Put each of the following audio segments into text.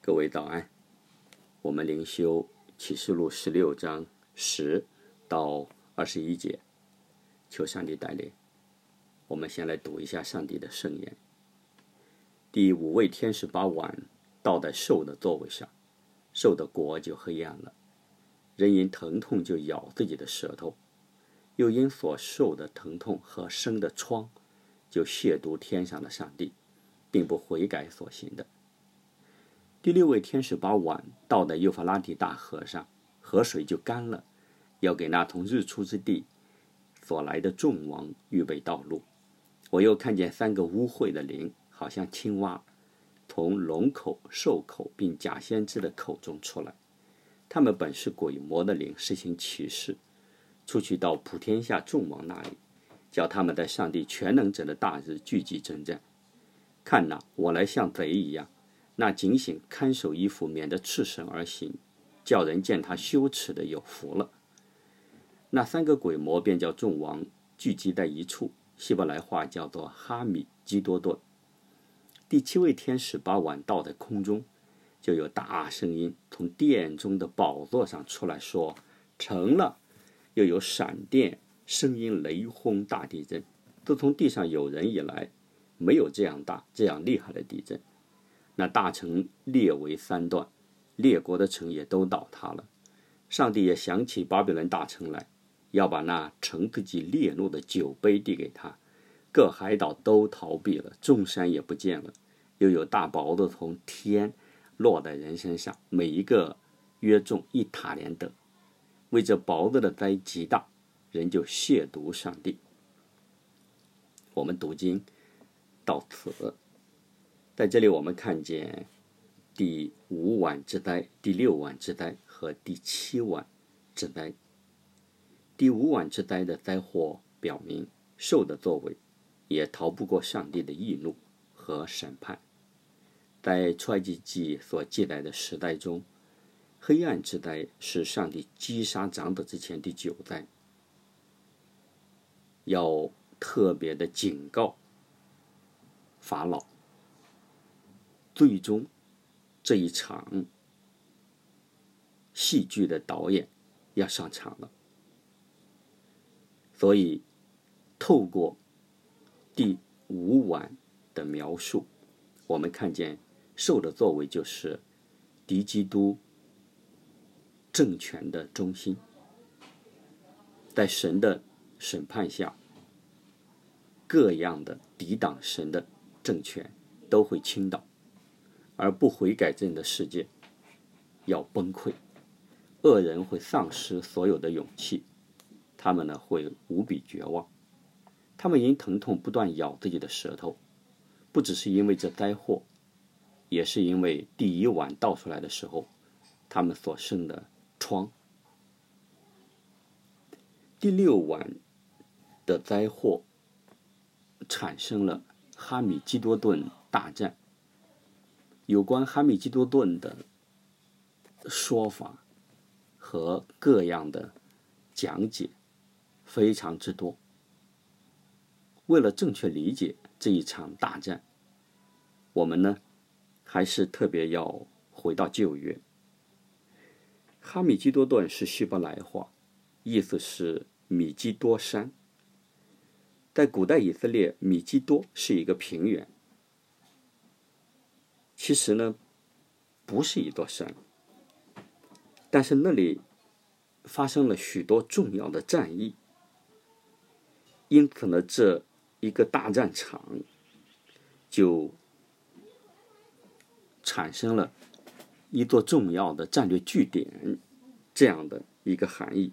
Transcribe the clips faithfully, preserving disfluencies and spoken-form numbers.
各位早安，我们灵修启示录十六章十到二十一节，求上帝带领。我们先来读一下上帝的圣言。第五位天使把碗倒在兽的座位上，兽的国就黑暗了，人因疼痛就咬自己的舌头，又因所受的疼痛和生的疮，就亵渎天上的上帝，并不悔改所行的。第六位天使把碗倒在幼发拉底大河上，河水就干了，要给那从日出之地所来的众王预备道路。我又看见三个污秽的灵，好像青蛙，从龙口、兽口并假先知的口中出来。他们本是鬼魔的灵，实行奇事，出去到普天下众王那里，叫他们在上帝全能者的大日聚集征战。看哪，我来像贼一样，那警醒看守衣服，免得赤身而行，叫人见他羞耻的有福了。那三个鬼魔便叫众王聚集在一处，希伯来话叫做哈米基多顿。第七位天使把碗倒在空中，就有大声音从殿中的宝座上出来说：成了。又有闪电、声音、雷轰、大地震。自从地上有人以来，没有这样大这样厉害的地震。那大城裂为三段，列国的城也都倒塌了。上帝也想起巴比伦大城来，要把那盛自己烈怒的酒杯递给他。各海岛都逃避了，众山也不见了。又有大雹子从天落在人身上，每一个约重一塔连得。为这雹子的灾极大，人就亵渎上帝。我们读经到此，在这里我们看见第五晚之灾、第六晚之灾和第七晚之灾。第五晚之灾的灾祸表明，兽的作为也逃不过上帝的义怒和审判。在出埃及记所记载的时代中，黑暗之灾是上帝击杀长子之前第九灾，要特别的警告法老，最终这一场戏剧的导演要上场了。所以透过第五晚的描述，我们看见兽的作为就是敌基督政权的中心，在神的审判下，各样的抵挡神的政权都会倾倒，而不悔改正的世界要崩溃，恶人会丧失所有的勇气，他们呢会无比绝望，他们因疼痛不断咬自己的舌头，不只是因为这灾祸，也是因为第一碗倒出来的时候他们所生的疮。第六碗的灾祸产生了哈米基多顿大战。有关哈米基多顿的说法和各样的讲解非常之多。为了正确理解这一场大战，我们呢还是特别要回到旧约。哈米基多顿是希伯来话，意思是米基多山。在古代以色列，米基多是一个平原，其实呢不是一座山，但是那里发生了许多重要的战役，因此呢这一个大战场就产生了一座重要的战略据点这样的一个含义。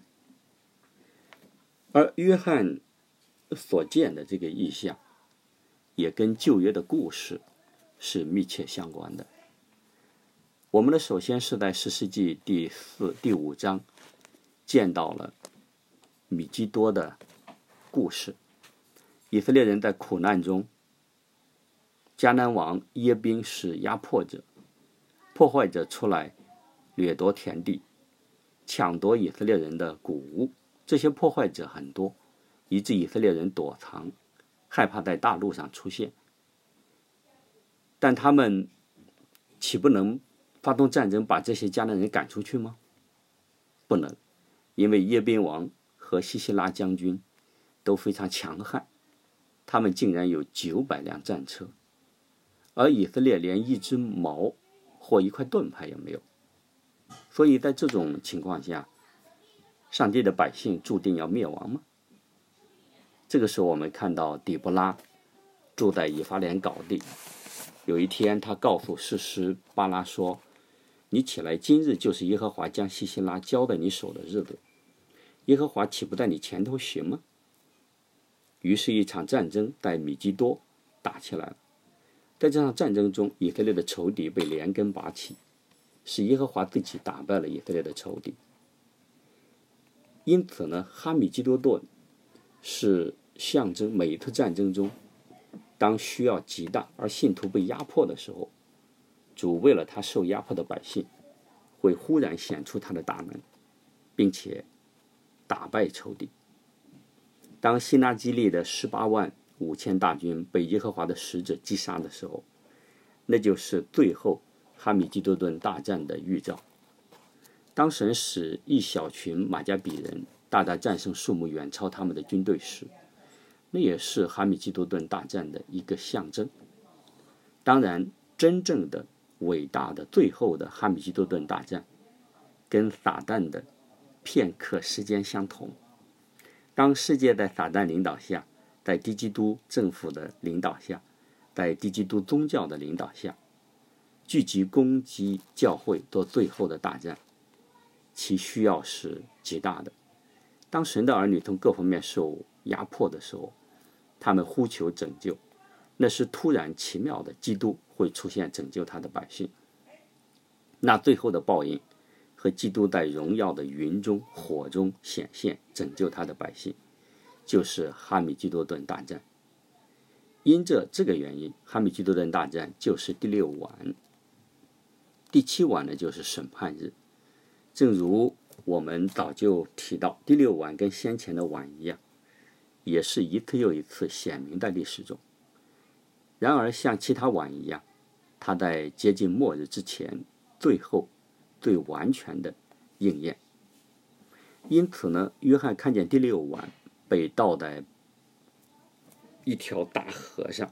而约翰所见的这个意象也跟旧约的故事是密切相关的。我们呢首先是在士师记第四、第五章见到了米基多的故事。以色列人在苦难中，迦南王耶宾是压迫者，破坏者出来掠夺田地，抢夺以色列人的谷物。这些破坏者很多，以致以色列人躲藏，害怕在大陆上出现。但他们岂不能发动战争把这些迦南人赶出去吗？不能，因为耶宾王和西西拉将军都非常强悍，他们竟然有九百辆战车，而以色列连一只矛或一块盾牌也没有。所以在这种情况下，上帝的百姓注定要灭亡吗？这个时候我们看到底波拉住在以法莲高地，有一天他告诉士师巴拉说，你起来，今日就是耶和华将西西拉交在你手的日子，耶和华岂不在你前头行吗？于是一场战争在米基多打起来了。在这场战争中，以色列的仇敌被连根拔起，是耶和华自己打败了以色列的仇敌。因此呢，哈米基多顿是象征每一次战争中，当需要极大而信徒被压迫的时候，主为了他受压迫的百姓，会忽然显出他的大能，并且打败仇敌。当希拿基利的十八万五千大军被耶和华的使者击杀的时候，那就是最后哈米基多顿大战的预兆。当神使一小群马加比人大大战胜数目远超他们的军队时，那也是哈米基多顿大战的一个象征。当然，真正的伟大的最后的哈米基多顿大战跟撒旦的片刻时间相同。当世界在撒旦领导下，在低基督政府的领导下，在低基督宗教的领导下，聚集攻击教会做最后的大战，其需要是极大的。当神的儿女从各方面受压迫的时候，他们呼求拯救，那是突然奇妙的，基督会出现拯救他的百姓。那最后的报应和基督在荣耀的云中火中显现拯救他的百姓，就是哈米基多顿大战。因着这个原因，哈米基多顿大战就是第六晚。第七晚呢，就是审判日。正如我们早就提到，第六晚跟先前的晚一样，也是一次又一次显明在历史中。然而像其他晚一样，它在接近末日之前，最后最完全的应验。因此呢，约翰看见第六晚被倒在一条大河上，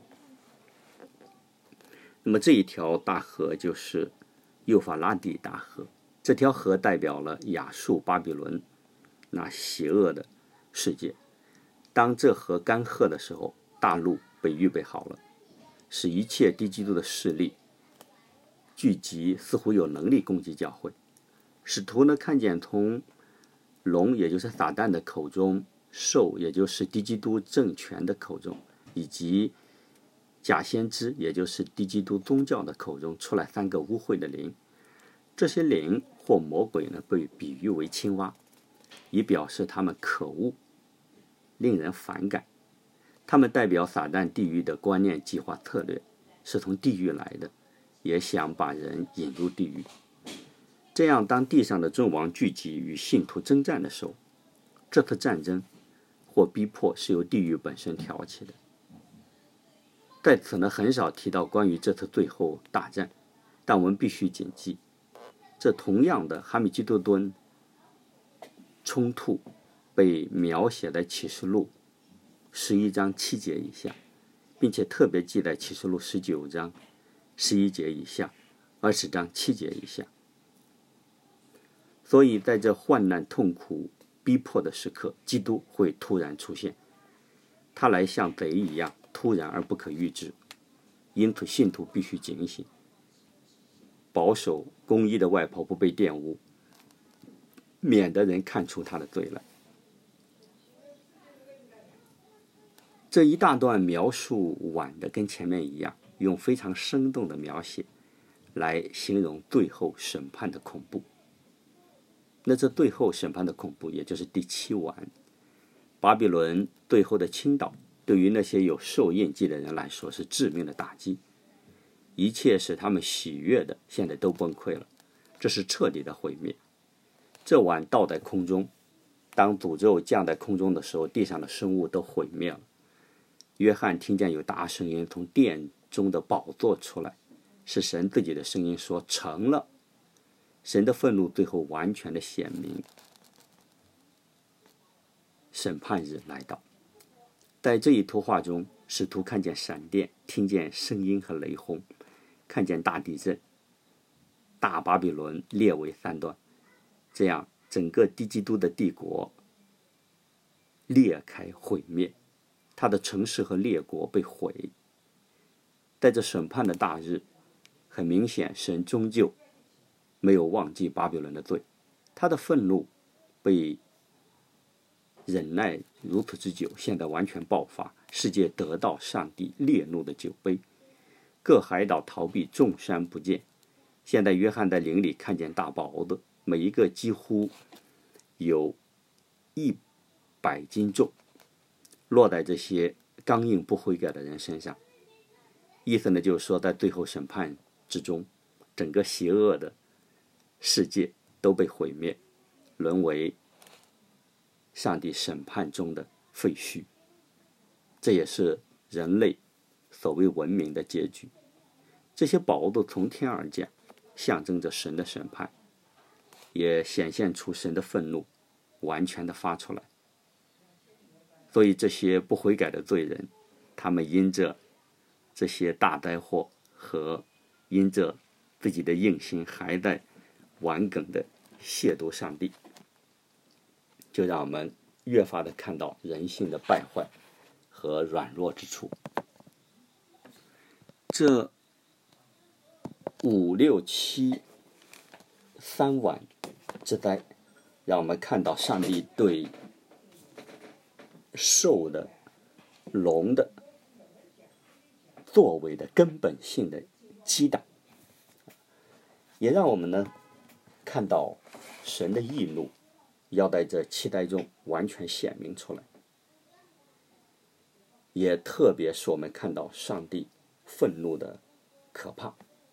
那么这一条大河就是幼发拉底大河。这条河代表了亚述巴比伦那邪恶的世界。当这河干涸的时候，大陆被预备好了，使一切低基督的势力聚集，似乎有能力攻击教会。使徒呢看见从龙，也就是撒旦的口中，兽，也就是低基督政权的口中，以及假先知，也就是低基督宗教的口中出来三个污秽的灵。这些灵或魔鬼呢，被比喻为青蛙，以表示他们可恶，令人反感。他们代表撒旦地狱的观念、计划、策略，是从地狱来的，也想把人引入地狱。这样，当地上的众王聚集与信徒征战的时候，这次战争或逼迫是由地狱本身挑起的。在此呢，很少提到关于这次最后大战，但我们必须谨记，这同样的哈米基多顿冲突被描写在启示录十一章七节以下，并且特别记在启示录十九章十一节以下，二十章七节以下。所以在这患难痛苦逼迫的时刻，基督会突然出现，他来像贼一样突然而不可预知。因此信徒必须警醒，保守公义的外袍不被玷污，免得人看出他的罪来。这一大段描述晚的跟前面一样，用非常生动的描写来形容最后审判的恐怖。那这最后审判的恐怖，也就是第七晚，巴比伦最后的倾倒，对于那些有受印记的人来说是致命的打击。一切使他们喜悦的，现在都崩溃了，这是彻底的毁灭。这碗倒在空中，当诅咒降在空中的时候，地上的生物都毁灭了。约翰听见有大声音从殿中的宝座出来， 是神自己的声音说成了。神的愤怒最后完全的显明，审判日来到。在这一图画中，使徒看见闪电，听见声音和雷轰，看见大地震，大巴比伦裂为三段，这样整个低基督的帝国裂开毁灭，他的城市和列国被毁。在这审判的大日，很明显神终究没有忘记巴比伦的罪，他的愤怒被忍耐如此之久，现在完全爆发，世界得到上帝烈怒的酒杯，各海岛逃避，众山不见。现在约翰在林里看见大雹子，每一个几乎有一百斤重，落在这些刚硬不悔改的人身上。意思呢，就是说在最后审判之中，整个邪恶的世界都被毁灭，沦为上帝审判中的废墟。这也是人类所谓文明的结局。这些宝物从天而降，象征着神的审判，也显现出神的愤怒完全的发出来。所以这些不悔改的罪人，他们因着这些大灾祸和因着自己的硬心还在顽梗的亵渎上帝，就让我们越发的看到人性的败坏和软弱之处。这五六七三晚之灾，让我们看到上帝对兽的、龙的作为的根本性的击打，也让我们呢看到神的义怒要在这七灾中完全显明出来，也特别是我们看到上帝愤怒的可怕。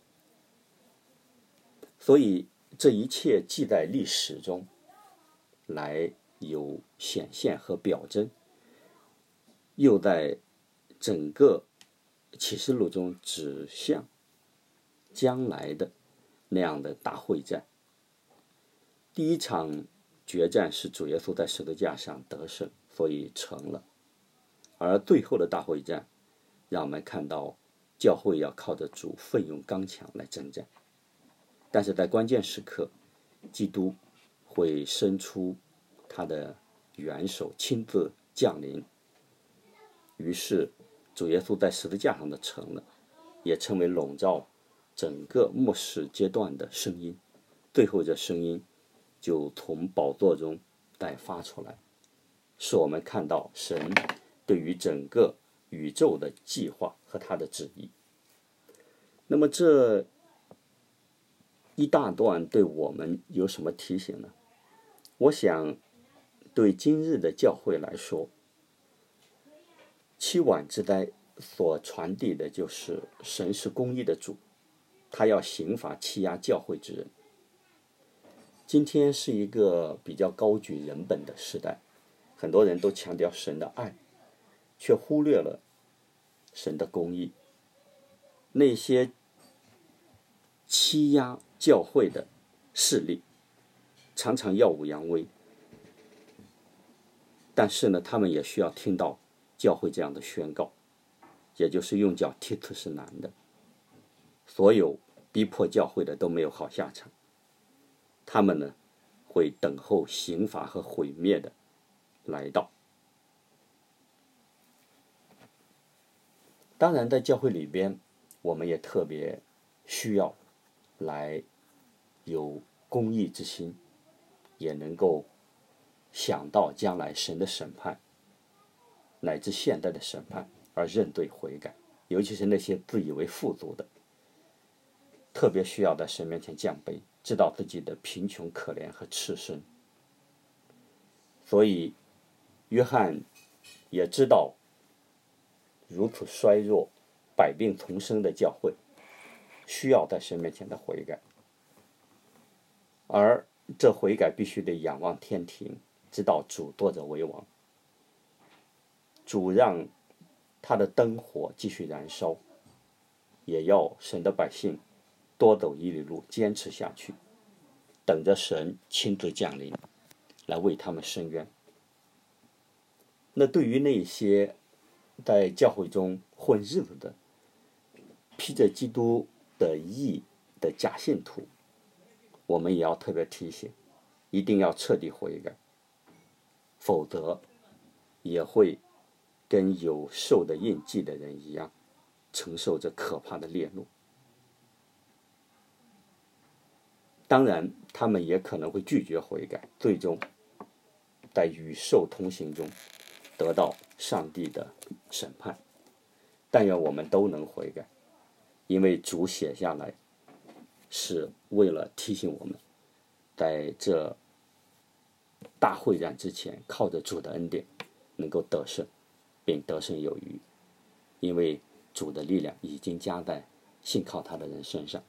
所以这一切既在历史中来有显现和表征，又在整个启示录中指向将来的那样的大会战。第一场决战是主耶稣在十字架上得胜，所以成了。而最后的大会战，让我们看到教会要靠着主奋勇刚强来征战。但是在关键时刻，基督会伸出他的援手，亲自降临。于是主耶稣在十字架上的成了，也成为笼罩整个末世阶段的声音。最后这声音就从宝座中再发出来，使我们看到神对于整个宇宙的计划和他的旨意。那么这一大段对我们有什么提醒呢？我想对今日的教会来说，七晚之灾所传递的就是神是公义的主，他要刑罚欺压教会之人。今天是一个比较高举人本的时代，很多人都强调神的爱，却忽略了神的公义。那些欺压教会的势力常常耀武扬威，但是呢，他们也需要听到教会这样的宣告，也就是用脚踢刺是难的。所有逼迫教会的都没有好下场，他们呢会等候刑罚和毁灭的来到。当然在教会里边，我们也特别需要来有公义之心，也能够想到将来神的审判乃至现代的审判而认罪悔改。尤其是那些自以为富足的，特别需要在神面前降卑，知道自己的贫穷可怜和赤身。所以约翰也知道如此衰弱百病丛生的教会需要在神面前的悔改，而这悔改必须得仰望天庭，知道主坐着为王，主让他的灯火继续燃烧， 也要神的百姓多走一里路，坚持下去，等着神亲自降临，来为他们伸冤。那对于那些在教会中混日子的，披着基督的义的假信徒，我们也要特别提醒，一定要彻底悔改，否则也会跟有受的印记的人一样，承受着可怕的烈怒。当然他们也可能会拒绝悔改，最终在与兽同行中得到上帝的审判。但愿我们都能悔改，因为主写下来是为了提醒我们，在这大会战之前，靠着主的恩典能够得胜，并得胜有余，因为主的力量已经加在信靠他的人身上。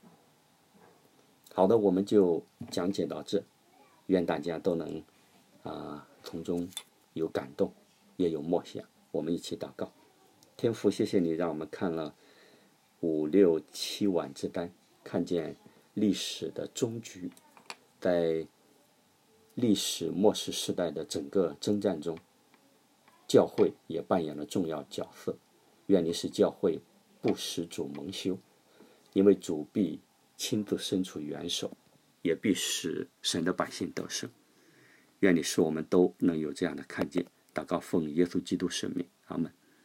好的，我们就讲解到这，愿大家都能啊、呃、从中有感动，也有默想。我们一起祷告。天父，谢谢你让我们看了五六七晚之单，看见历史的终局，在历史末世时代的整个征战中，教会也扮演了重要角色。愿你使教会不使主蒙羞，因为主必亲自伸出援手，也必使神的百姓得胜。愿你使我们都能有这样的看见。祷告奉耶稣基督圣名，阿们。